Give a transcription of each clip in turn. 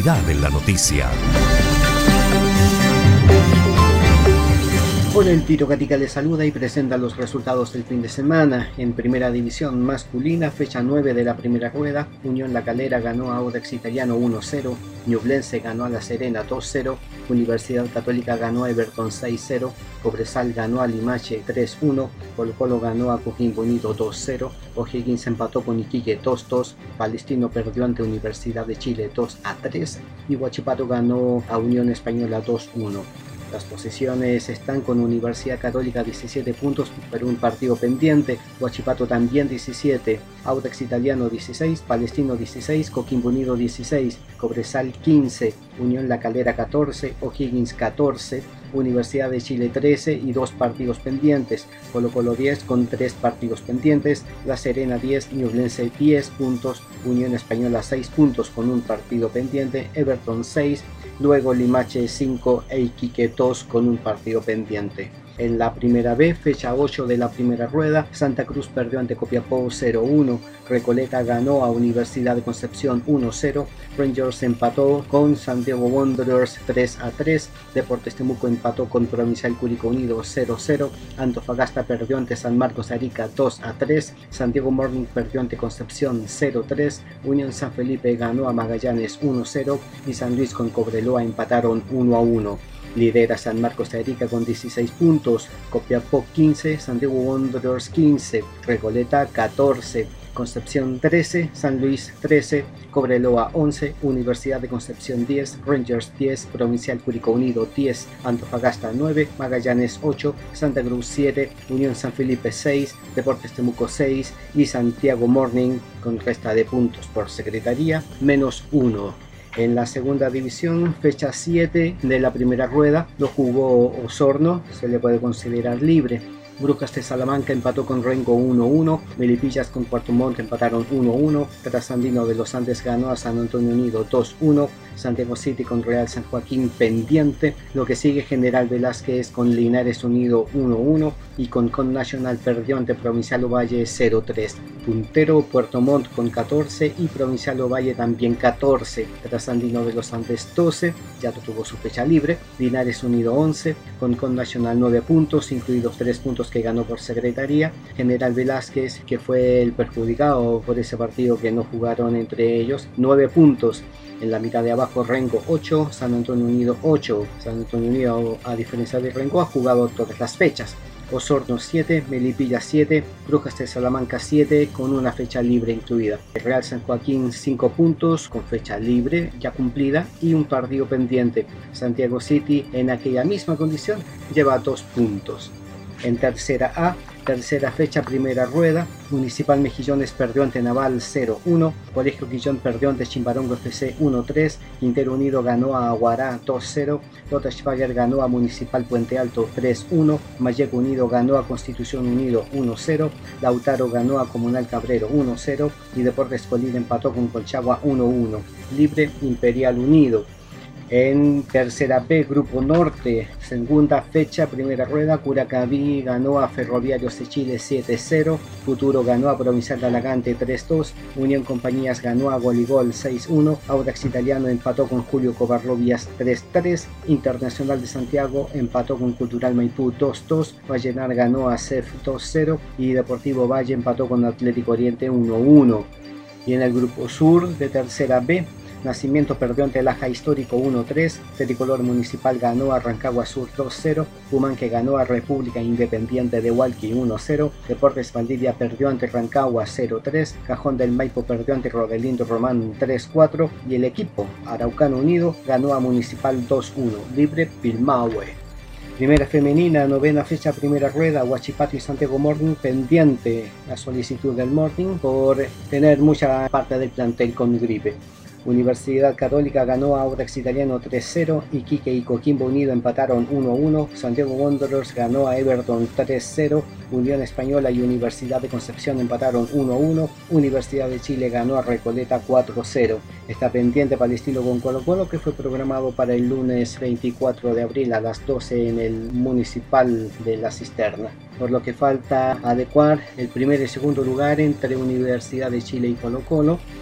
Actualidad en la noticia. Hola, el Tito Gatica les saluda y presenta los resultados del fin de semana. En Primera División Masculina, fecha 9 de la primera rueda, Unión La Calera ganó a Audax Italiano 1-0, Ñublense ganó a La Serena 2-0, Universidad Católica ganó a Everton 6-0, Cobresal ganó a Limache 3-1, Colo Colo ganó a Coquimbo Unido 2-0, O'Higgins empató con Iquique 2-2, Palestino perdió ante Universidad de Chile 2-3 y Huachipato ganó a Unión Española 2-1. Las posiciones están con Universidad Católica 17 puntos, pero un partido pendiente, Huachipato también 17, Audax Italiano 16, Palestino 16, Coquimbo Unido 16, Cobresal 15, Unión La Calera 14, O'Higgins 14, Universidad de Chile 13 y 2 partidos pendientes, Colo Colo 10 con 3 partidos pendientes, La Serena 10, Ñublense 10 puntos, Unión Española 6 puntos con un partido pendiente, Everton 6, luego Limache 5 e Iquique 2 con un partido pendiente. En la primera B, fecha 8 de la primera rueda, Santa Cruz perdió ante Copiapó 0-1, Recoleta ganó a Universidad de Concepción 1-0, Rangers empató con Santiago Wanderers 3-3, Deportes Temuco empató con Provincial Curicó Unido 0-0, Antofagasta perdió ante San Marcos Arica 2-3, Santiago Morning perdió ante Concepción 0-3, Unión San Felipe ganó a Magallanes 1-0 y San Luis con Cobreloa empataron 1-1. Lidera San Marcos de Arica con 16 puntos, Copiapó 15, Santiago Wanderers 15, Recoleta 14, Concepción 13, San Luis 13, Cobreloa 11, Universidad de Concepción 10, Rangers 10, Provincial Curicó Unido 10, Antofagasta 9, Magallanes 8, Santa Cruz 7, Unión San Felipe 6, Deportes Temuco 6 y Santiago Morning con resta de puntos por secretaría menos 1. En la segunda división, fecha 7 de la primera rueda, lo jugó Osorno, se le puede considerar libre. Brujas de Salamanca empató con Rengo 1-1, Melipillas con Puerto Montt empataron 1-1, Trasandino de los Andes ganó a San Antonio Unido 2-1, Santiago City con Real San Joaquín pendiente, lo que sigue General Velázquez con Linares Unido 1-1 y con Nacional perdió ante Provincial Ovalle 0-3. Puntero Puerto Montt con 14 y Provincial Ovalle también 14, Trasandino de los Andes 12, ya tuvo su fecha libre, Linares Unido 11, con Nacional 9 puntos, incluidos 3 puntos que ganó por secretaría, General Velázquez, que fue el perjudicado por ese partido que no jugaron entre ellos, 9 puntos. En la mitad de abajo Rengo 8, San Antonio Unido 8. San Antonio Unido, a diferencia de Rengo, ha jugado todas las fechas. Osorno 7, Melipilla 7, Brujas de Salamanca 7 con una fecha libre incluida. Real San Joaquín 5 puntos con fecha libre ya cumplida y un partido pendiente. Santiago City en aquella misma condición lleva 2 puntos. En tercera A, tercera fecha, primera rueda, Municipal Mejillones perdió ante Naval 0-1, Colegio Quillón perdió ante Chimbarongo FC 1-3, Quintero Unido ganó a Aguará 2-0, Lota Schwager ganó a Municipal Puente Alto 3-1, Mayeco Unido ganó a Constitución Unido 1-0, Lautaro ganó a Comunal Cabrero 1-0 y Deportes Colina empató con Colchagua 1-1. Libre Imperial Unido. En tercera B, Grupo Norte, segunda fecha, primera rueda, Curacaví ganó a Ferroviarios de Chile 7-0, Futuro ganó a Provincial de Alagante 3-2, Unión Compañías ganó a Goligol 6-1, Audax Italiano empató con Julio Covarrubias 3-3, Internacional de Santiago empató con Cultural Maipú 2-2, Vallenar ganó a CEF 2-0 y Deportivo Valle empató con Atlético Oriente 1-1. Y en el Grupo Sur de tercera B, Nacimiento perdió ante Laja Histórico 1-3, Tricolor Municipal ganó a Rancagua Sur 2-0, Pumanque ganó a República Independiente de Hualqui 1-0, Deportes Valdivia perdió ante Rancagua 0-3, Cajón del Maipo perdió ante Rodelindo Román 3-4 y el equipo Araucano Unido ganó a Municipal 2-1, libre Pilmahue. Primera femenina, novena fecha, primera rueda, Huachipato y Santiago Morning pendiente la solicitud del Morning por tener mucha parte del plantel con gripe. Universidad Católica ganó a Audax Italiano 3-0, Iquique y Coquimbo Unido empataron 1-1, Santiago Wanderers ganó a Everton 3-0, Unión Española y Universidad de Concepción empataron 1-1, Universidad de Chile ganó a Recoleta 4-0. Está pendiente Palestino con Colo Colo, que fue programado para el lunes 24 de abril a las 12 en el Municipal de La Cisterna, por lo que falta adecuar el primer y segundo lugar entre Universidad de Chile y Colo Colo.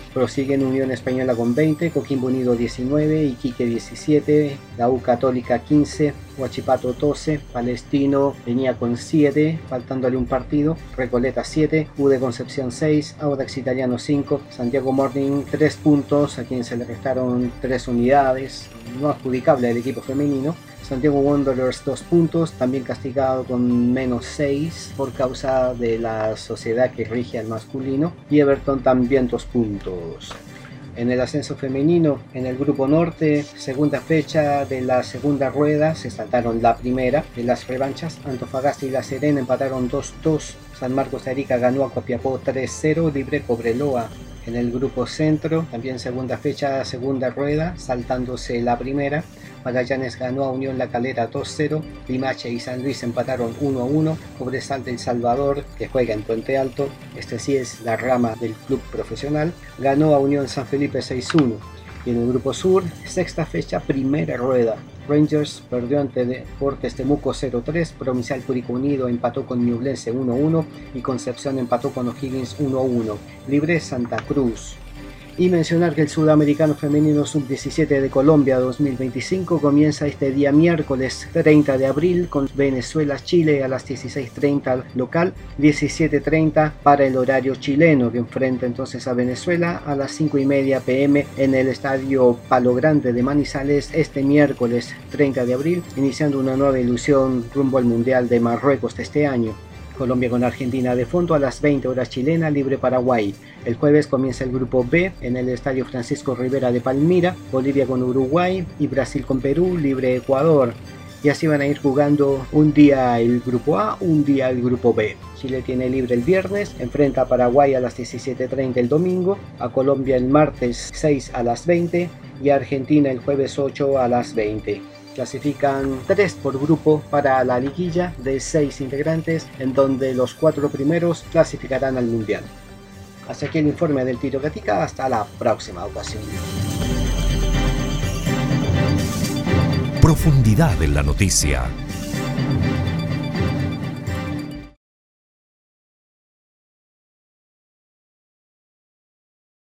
Prosiguen Unión Española con 20, Coquimbo Unido 19, Iquique 17, la U Católica 15, Huachipato 12, Palestino venía con 7, faltándole un partido, Recoleta 7, U de Concepción 6, Audax Italiano 5, Santiago Morning 3 puntos, a quien se le restaron 3 unidades, no adjudicable al equipo femenino. Santiago Wanderers 2 puntos, también castigado con menos 6 por causa de la sociedad que rige al masculino, y Everton también 2 puntos. En el ascenso femenino, en el grupo norte, segunda fecha de la segunda rueda, se saltaron la primera de las revanchas. Antofagasta y La Serena empataron 2-2, San Marcos de Arica ganó a Copiapó 3-0, Libre Cobreloa. En el grupo centro, también segunda fecha, segunda rueda, saltándose la primera. Magallanes ganó a Unión La Calera 2-0, Limache y San Luis empataron 1-1, Cobresal del Salvador, que juega en Puente Alto, este sí es la rama del club profesional, ganó a Unión San Felipe 6-1. Y en el grupo sur, sexta fecha, primera rueda, Rangers perdió ante Deportes Temuco 0-3, Provincial Curicó Unido empató con Ñublense 1-1 y Concepción empató con O'Higgins 1-1. Libre Santa Cruz. Y mencionar que el Sudamericano Femenino Sub-17 de Colombia 2025 comienza este día miércoles 30 de abril con Venezuela-Chile a las 16:30 local, 17:30 para el horario chileno, que enfrenta entonces a Venezuela a las 5:30 p.m. en el Estadio Palo Grande de Manizales este miércoles 30 de abril, iniciando una nueva ilusión rumbo al Mundial de Marruecos de este año. Colombia con Argentina de fondo a las 20 horas chilena, Libre Paraguay. El jueves comienza el grupo B en el Estadio Francisco Rivera de Palmira, Bolivia con Uruguay y Brasil con Perú, Libre Ecuador. Y así van a ir jugando un día el grupo A, un día el grupo B. Chile tiene libre el viernes, enfrenta a Paraguay a las 17:30 el domingo, a Colombia el martes 6 a las 20 y a Argentina el jueves 8 a las 20. Clasifican 3 por grupo para la liguilla de 6 integrantes, en donde los 4 primeros clasificarán al Mundial. Hasta aquí el informe del Tiro Gatica, hasta la próxima ocasión. Profundidad en la noticia.